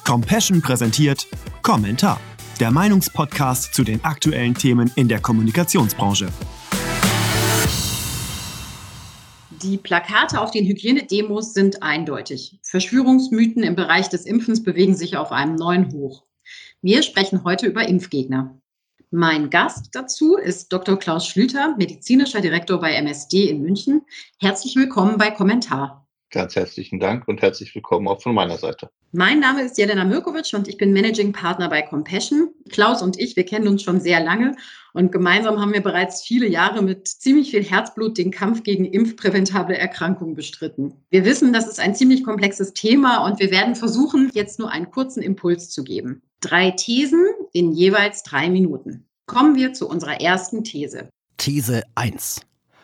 Compassion präsentiert Kommentar, der Meinungspodcast zu den aktuellen Themen in der Kommunikationsbranche. Die Plakate auf den Hygienedemos sind eindeutig. Verschwörungsmythen im Bereich des Impfens bewegen sich auf einem neuen Hoch. Wir sprechen heute über Impfgegner. Mein Gast dazu ist Dr. Klaus Schlüter, medizinischer Direktor bei MSD in München. Herzlich willkommen bei Kommentar. Ganz herzlichen Dank und herzlich willkommen auch von meiner Seite. Mein Name ist Jelena Mirkovic und ich bin Managing Partner bei Compassion. Klaus und ich, wir kennen uns schon sehr lange und gemeinsam haben wir bereits viele Jahre mit ziemlich viel Herzblut den Kampf gegen impfpräventable Erkrankungen bestritten. Wir wissen, das ist ein ziemlich komplexes Thema und wir werden versuchen, jetzt nur einen kurzen Impuls zu geben. 3 Thesen in jeweils 3 Minuten. Kommen wir zu unserer ersten These. These 1.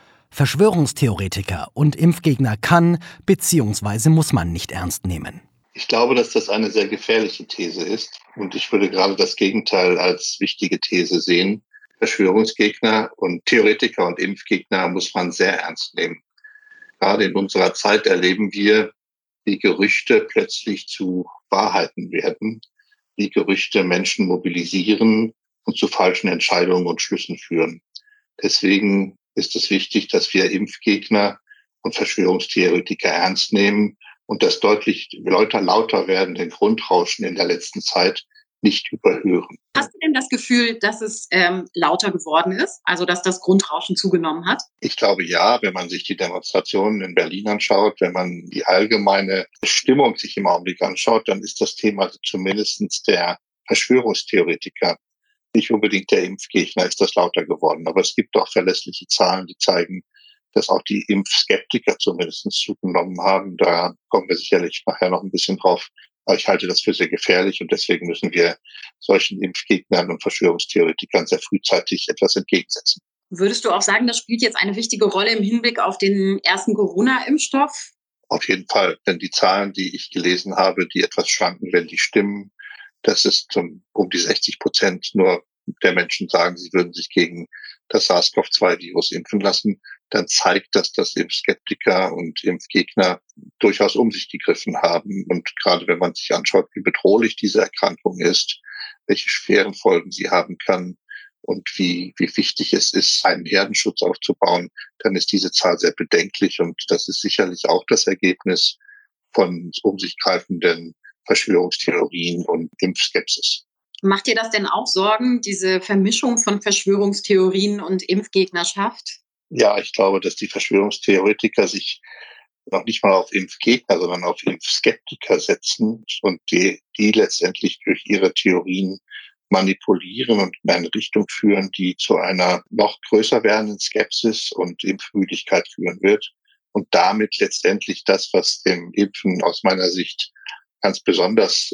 Verschwörungstheoretiker und Impfgegner kann bzw. muss man nicht ernst nehmen. Ich glaube, dass das eine sehr gefährliche These ist und ich würde gerade das Gegenteil als wichtige These sehen. Verschwörungsgegner und Theoretiker und Impfgegner muss man sehr ernst nehmen. Gerade in unserer Zeit erleben wir, wie Gerüchte plötzlich zu Wahrheiten werden, wie Gerüchte Menschen mobilisieren und zu falschen Entscheidungen und Schlüssen führen. Deswegen ist es wichtig, dass wir Impfgegner und Verschwörungstheoretiker ernst nehmen und das deutlich lauter werdende Grundrauschen in der letzten Zeit nicht überhören. Hast du denn das Gefühl, dass es lauter geworden ist, also dass das Grundrauschen zugenommen hat? Ich glaube ja, wenn man sich die Demonstrationen in Berlin anschaut, wenn man die allgemeine Stimmung sich im Augenblick anschaut, dann ist das Thema zumindest der Verschwörungstheoretiker, nicht unbedingt der Impfgegner, ist das lauter geworden. Aber es gibt auch verlässliche Zahlen, die zeigen, dass auch die Impfskeptiker zumindest zugenommen haben. Da kommen wir sicherlich nachher noch ein bisschen drauf. Aber ich halte das für sehr gefährlich und deswegen müssen wir solchen Impfgegnern und Verschwörungstheoretikern sehr frühzeitig etwas entgegensetzen. Würdest du auch sagen, das spielt jetzt eine wichtige Rolle im Hinblick auf den ersten Corona-Impfstoff? Auf jeden Fall, denn die Zahlen, die ich gelesen habe, die etwas schwanken, wenn die stimmen, dass es um die 60% nur der Menschen sagen, sie würden sich gegen das SARS-CoV-2-Virus impfen lassen, dann zeigt das, dass Impfskeptiker und Impfgegner durchaus um sich gegriffen haben. Und gerade wenn man sich anschaut, wie bedrohlich diese Erkrankung ist, welche schweren Folgen sie haben kann und wie wichtig es ist, einen Herdenschutz aufzubauen, dann ist diese Zahl sehr bedenklich. Und das ist sicherlich auch das Ergebnis von um sich greifenden Verschwörungstheorien und Impfskepsis. Macht dir das denn auch Sorgen, diese Vermischung von Verschwörungstheorien und Impfgegnerschaft? Ja, ich glaube, dass die Verschwörungstheoretiker sich noch nicht mal auf Impfgegner, sondern auf Impfskeptiker setzen und die letztendlich durch ihre Theorien manipulieren und in eine Richtung führen, die zu einer noch größer werdenden Skepsis und Impfmüdigkeit führen wird und damit letztendlich das, was dem Impfen aus meiner Sicht ganz besonders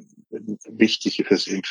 wichtig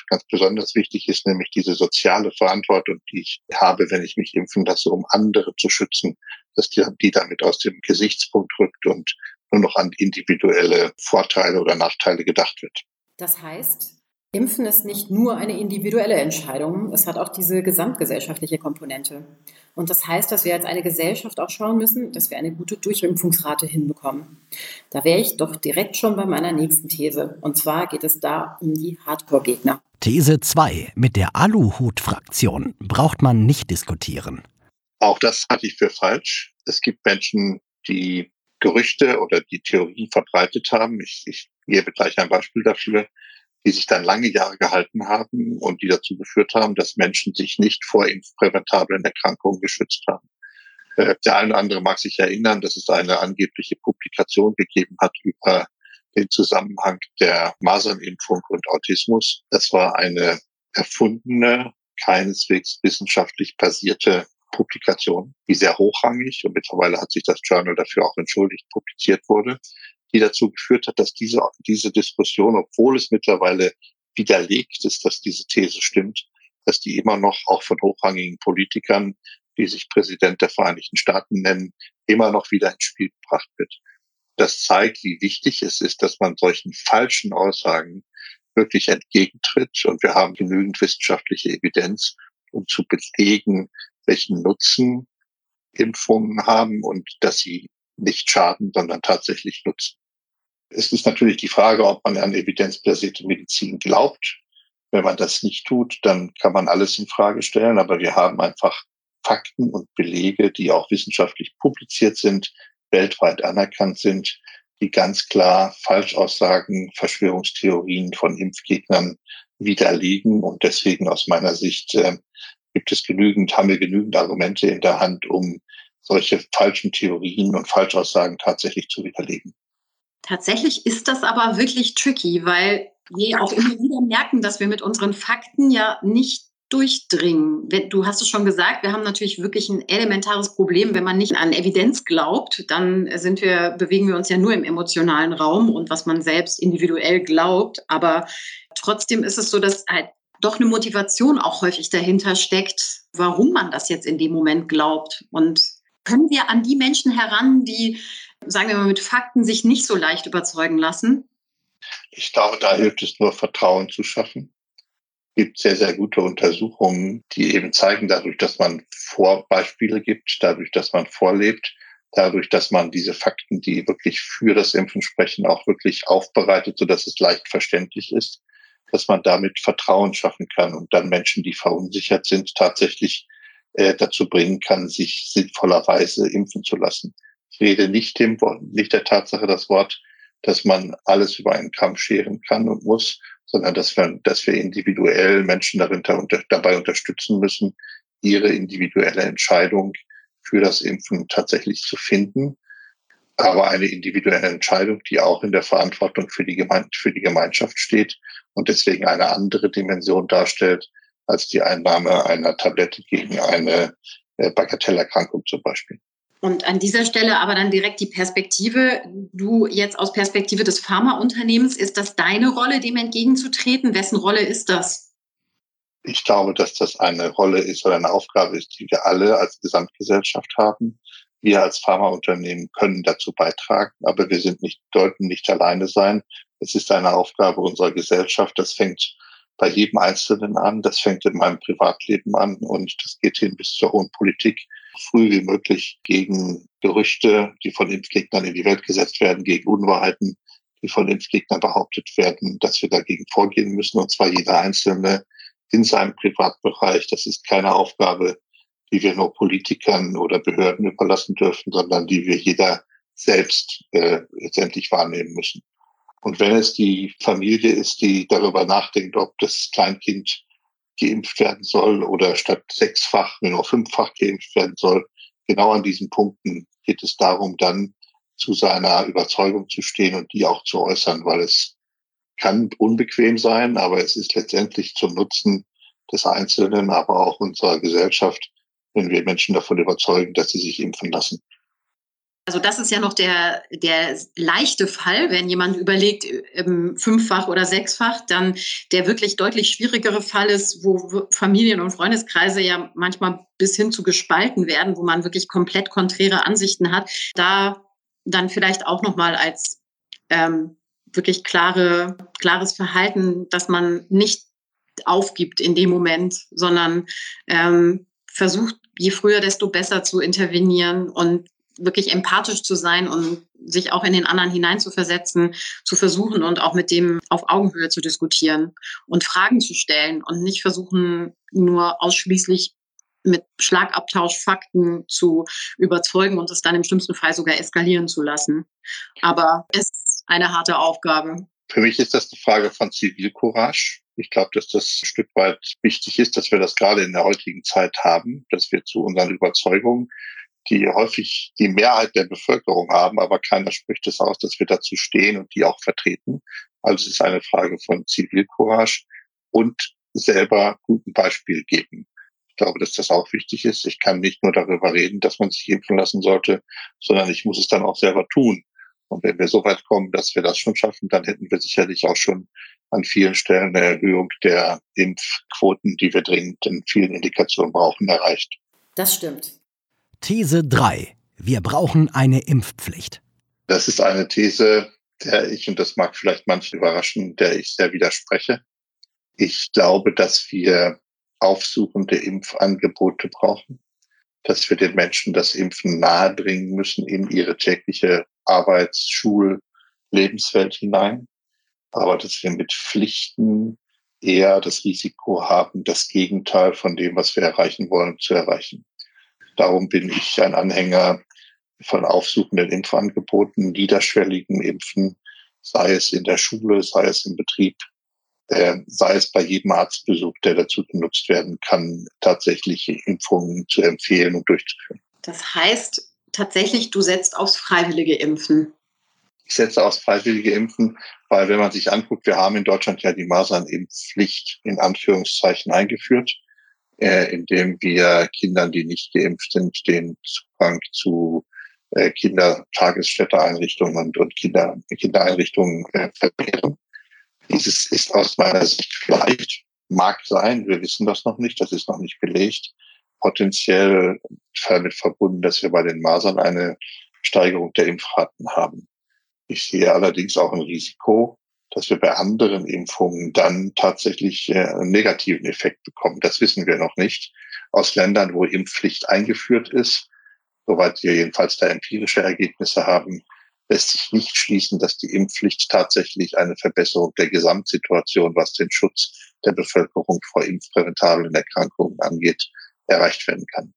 ist, nämlich diese soziale Verantwortung, die ich habe, wenn ich mich impfen lasse, um andere zu schützen, dass die damit aus dem Gesichtspunkt rückt und nur noch an individuelle Vorteile oder Nachteile gedacht wird. Das heißt, Impfen ist nicht nur eine individuelle Entscheidung, es hat auch diese gesamtgesellschaftliche Komponente. Und das heißt, dass wir als eine Gesellschaft auch schauen müssen, dass wir eine gute Durchimpfungsrate hinbekommen. Da wäre ich doch direkt schon bei meiner nächsten These. Und zwar geht es da um die Hardcore-Gegner. These 2. Mit der Aluhut-Fraktion braucht man nicht diskutieren. Auch das halte ich für falsch. Es gibt Menschen, die Gerüchte oder die Theorien verbreitet haben. Ich gebe gleich ein Beispiel dafür, die sich dann lange Jahre gehalten haben und die dazu geführt haben, dass Menschen sich nicht vor impfpräventablen Erkrankungen geschützt haben. Der eine oder andere mag sich erinnern, dass es eine angebliche Publikation gegeben hat über den Zusammenhang der Masernimpfung und Autismus. Das war eine erfundene, keineswegs wissenschaftlich basierte Publikation, die sehr hochrangig, und mittlerweile hat sich das Journal dafür auch entschuldigt, publiziert wurde, die dazu geführt hat, dass diese Diskussion, obwohl es mittlerweile widerlegt ist, dass diese These stimmt, dass die immer noch auch von hochrangigen Politikern, die sich Präsident der Vereinigten Staaten nennen, immer noch wieder ins Spiel gebracht wird. Das zeigt, wie wichtig es ist, dass man solchen falschen Aussagen wirklich entgegentritt. Und wir haben genügend wissenschaftliche Evidenz, um zu belegen, welchen Nutzen Impfungen haben und dass sie nicht schaden, sondern tatsächlich nutzen. Es ist natürlich die Frage, ob man an evidenzbasierte Medizin glaubt. Wenn man das nicht tut, dann kann man alles in Frage stellen. Aber wir haben einfach Fakten und Belege, die auch wissenschaftlich publiziert sind, weltweit anerkannt sind, die ganz klar Falschaussagen, Verschwörungstheorien von Impfgegnern widerlegen. Und deswegen aus meiner Sicht haben wir genügend Argumente in der Hand, um solche falschen Theorien und Falschaussagen tatsächlich zu widerlegen. Tatsächlich ist das aber wirklich tricky, weil wir auch immer wieder merken, dass wir mit unseren Fakten ja nicht durchdringen. Du hast es schon gesagt, wir haben natürlich wirklich ein elementares Problem. Wenn man nicht an Evidenz glaubt, dann bewegen wir uns ja nur im emotionalen Raum und was man selbst individuell glaubt. Aber trotzdem ist es so, dass halt doch eine Motivation auch häufig dahinter steckt, warum man das jetzt in dem Moment glaubt. Und können wir an die Menschen heran, die, sagen wir mal, mit Fakten sich nicht so leicht überzeugen lassen? Ich glaube, da hilft es nur, Vertrauen zu schaffen. Es gibt sehr, sehr gute Untersuchungen, die eben zeigen, dadurch, dass man Vorbeispiele gibt, dadurch, dass man vorlebt, dadurch, dass man diese Fakten, die wirklich für das Impfen sprechen, auch wirklich aufbereitet, sodass es leicht verständlich ist, dass man damit Vertrauen schaffen kann und dann Menschen, die verunsichert sind, tatsächlich dazu bringen kann, sich sinnvollerweise impfen zu lassen. Ich rede nicht der Tatsache das Wort, dass man alles über einen Kamm scheren kann und muss, sondern dass wir individuell Menschen dabei unterstützen müssen, ihre individuelle Entscheidung für das Impfen tatsächlich zu finden. Aber eine individuelle Entscheidung, die auch in der Verantwortung für die Gemeinschaft steht und deswegen eine andere Dimension darstellt als die Einnahme einer Tablette gegen eine Bagatellerkrankung zum Beispiel. Und an dieser Stelle aber dann direkt die Perspektive, du jetzt aus Perspektive des Pharmaunternehmens, ist das deine Rolle, dem entgegenzutreten? Wessen Rolle ist das? Ich glaube, dass das eine Rolle ist oder eine Aufgabe ist, die wir alle als Gesamtgesellschaft haben. Wir als Pharmaunternehmen können dazu beitragen, aber sollten nicht alleine sein. Es ist eine Aufgabe unserer Gesellschaft. Das fängt bei jedem Einzelnen an. Das fängt in meinem Privatleben an und das geht hin bis zur hohen Politik. Früh wie möglich gegen Gerüchte, die von Impfgegnern in die Welt gesetzt werden, gegen Unwahrheiten, die von Impfgegnern behauptet werden, dass wir dagegen vorgehen müssen, und zwar jeder Einzelne in seinem Privatbereich. Das ist keine Aufgabe, die wir nur Politikern oder Behörden überlassen dürfen, sondern die wir jeder selbst letztendlich wahrnehmen müssen. Und wenn es die Familie ist, die darüber nachdenkt, ob das Kleinkind geimpft werden soll oder statt 6-fach nur 5-fach geimpft werden soll, genau an diesen Punkten geht es darum, dann zu seiner Überzeugung zu stehen und die auch zu äußern, weil es kann unbequem sein, aber es ist letztendlich zum Nutzen des Einzelnen, aber auch unserer Gesellschaft, wenn wir Menschen davon überzeugen, dass sie sich impfen lassen. Also das ist ja noch der leichte Fall, wenn jemand überlegt, 5-fach oder 6-fach, dann der wirklich deutlich schwierigere Fall ist, wo Familien- und Freundeskreise ja manchmal bis hin zu gespalten werden, wo man wirklich komplett konträre Ansichten hat. Da dann vielleicht auch nochmal als wirklich klares Verhalten, dass man nicht aufgibt in dem Moment, sondern versucht, je früher, desto besser zu intervenieren und wirklich empathisch zu sein und sich auch in den anderen hineinzuversetzen, zu versuchen und auch mit dem auf Augenhöhe zu diskutieren und Fragen zu stellen und nicht versuchen, nur ausschließlich mit Schlagabtausch Fakten zu überzeugen und es dann im schlimmsten Fall sogar eskalieren zu lassen. Aber es ist eine harte Aufgabe. Für mich ist das eine Frage von Zivilcourage. Ich glaube, dass das ein Stück weit wichtig ist, dass wir das gerade in der heutigen Zeit haben, dass wir zu unseren Überzeugungen, die häufig die Mehrheit der Bevölkerung haben, aber keiner spricht es aus, dass wir dazu stehen und die auch vertreten. Also es ist eine Frage von Zivilcourage und selber guten Beispiel geben. Ich glaube, dass das auch wichtig ist. Ich kann nicht nur darüber reden, dass man sich impfen lassen sollte, sondern ich muss es dann auch selber tun. Und wenn wir so weit kommen, dass wir das schon schaffen, dann hätten wir sicherlich auch schon an vielen Stellen eine Erhöhung der Impfquoten, die wir dringend in vielen Indikationen brauchen, erreicht. Das stimmt. These 3. Wir brauchen eine Impfpflicht. Das ist eine These, der ich, und das mag vielleicht manche überraschen, der ich sehr widerspreche. Ich glaube, dass wir aufsuchende Impfangebote brauchen, dass wir den Menschen das Impfen nahebringen müssen in ihre tägliche Arbeits-, Schul-, Lebenswelt hinein, aber dass wir mit Pflichten eher das Risiko haben, das Gegenteil von dem, was wir erreichen wollen, zu erreichen. Darum bin ich ein Anhänger von aufsuchenden Impfangeboten, niederschwelligen Impfen, sei es in der Schule, sei es im Betrieb, sei es bei jedem Arztbesuch, der dazu genutzt werden kann, tatsächliche Impfungen zu empfehlen und durchzuführen. Das heißt tatsächlich, du setzt aufs freiwillige Impfen. Ich setze aufs freiwillige Impfen, weil wenn man sich anguckt, wir haben in Deutschland ja die Masernimpfpflicht in Anführungszeichen eingeführt, indem wir Kindern, die nicht geimpft sind, den Zugang zu Kindertagesstätte-Einrichtungen und Kindereinrichtungen verwehren. Dieses ist aus meiner Sicht vielleicht, mag sein, wir wissen das noch nicht, das ist noch nicht belegt, potenziell damit verbunden, dass wir bei den Masern eine Steigerung der Impfraten haben. Ich sehe allerdings auch ein Risiko, dass wir bei anderen Impfungen dann tatsächlich einen negativen Effekt bekommen. Das wissen wir noch nicht. Aus Ländern, wo Impfpflicht eingeführt ist, soweit wir jedenfalls da empirische Ergebnisse haben, lässt sich nicht schließen, dass die Impfpflicht tatsächlich eine Verbesserung der Gesamtsituation, was den Schutz der Bevölkerung vor impfpräventablen Erkrankungen angeht, erreicht werden kann.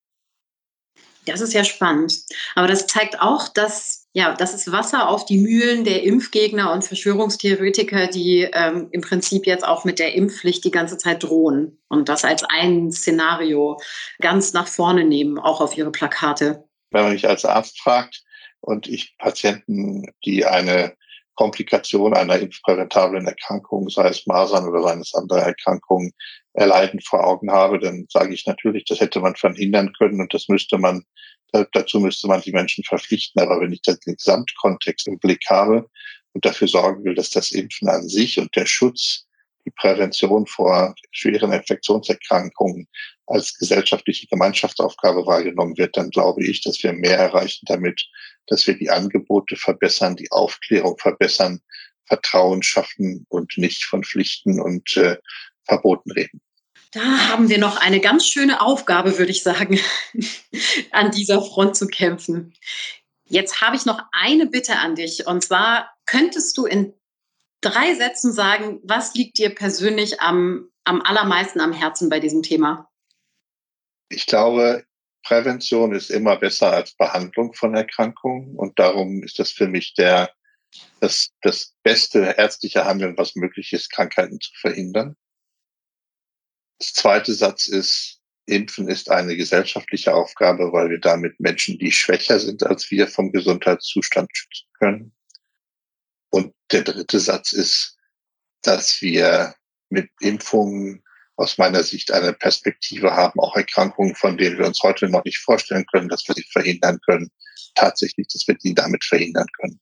Das ist ja spannend. Aber das zeigt auch, dass das ist Wasser auf die Mühlen der Impfgegner und Verschwörungstheoretiker, die im Prinzip jetzt auch mit der Impfpflicht die ganze Zeit drohen und das als ein Szenario ganz nach vorne nehmen, auch auf ihre Plakate. Wenn man mich als Arzt fragt und ich Patienten, die eine Komplikation einer impfpräventablen Erkrankung, sei es Masern oder seien es andere Erkrankungen, erleiden vor Augen habe, dann sage ich natürlich, das hätte man verhindern können und dazu müsste man die Menschen verpflichten. Aber wenn ich den Gesamtkontext im Blick habe und dafür sorgen will, dass das Impfen an sich und der Schutz, die Prävention vor schweren Infektionserkrankungen als gesellschaftliche Gemeinschaftsaufgabe wahrgenommen wird, dann glaube ich, dass wir mehr erreichen damit, dass wir die Angebote verbessern, die Aufklärung verbessern, Vertrauen schaffen und nicht von Pflichten und Verboten reden. Da haben wir noch eine ganz schöne Aufgabe, würde ich sagen, an dieser Front zu kämpfen. Jetzt habe ich noch eine Bitte an dich. Und zwar könntest du in 3 Sätzen sagen, was liegt dir persönlich am allermeisten am Herzen bei diesem Thema? Ich glaube, Prävention ist immer besser als Behandlung von Erkrankungen. Und darum ist das für mich das beste ärztliche Handeln, was möglich ist, Krankheiten zu verhindern. Das zweite Satz ist, Impfen ist eine gesellschaftliche Aufgabe, weil wir damit Menschen, die schwächer sind als wir, vom Gesundheitszustand schützen können. Und der dritte Satz ist, dass wir mit Impfungen aus meiner Sicht eine Perspektive haben, auch Erkrankungen, von denen wir uns heute noch nicht vorstellen können, dass wir sie verhindern können, tatsächlich, dass wir die damit verhindern können.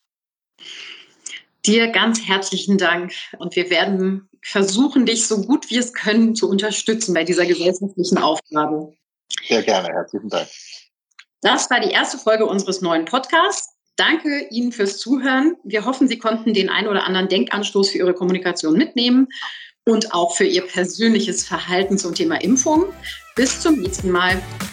Dir ganz herzlichen Dank und wir werden versuchen, dich so gut wir es können zu unterstützen bei dieser gesellschaftlichen Aufgabe. Sehr gerne, herzlichen Dank. Das war die erste Folge unseres neuen Podcasts. Danke Ihnen fürs Zuhören. Wir hoffen, Sie konnten den ein oder anderen Denkanstoß für Ihre Kommunikation mitnehmen und auch für Ihr persönliches Verhalten zum Thema Impfung. Bis zum nächsten Mal.